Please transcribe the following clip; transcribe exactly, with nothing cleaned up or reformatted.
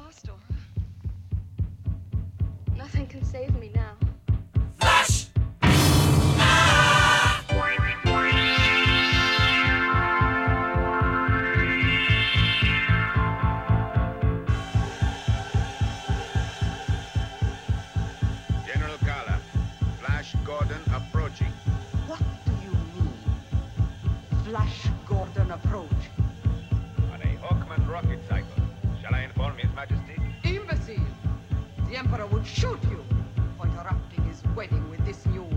hostile. Nothing can save me now. Flash! General Kala, Flash Gordon approaching. What do you mean? Flash Gordon approach. On a Hawkman rocket cycle. Shall I inform His Majesty? Imbecile! The Emperor would shoot you for interrupting his wedding with this new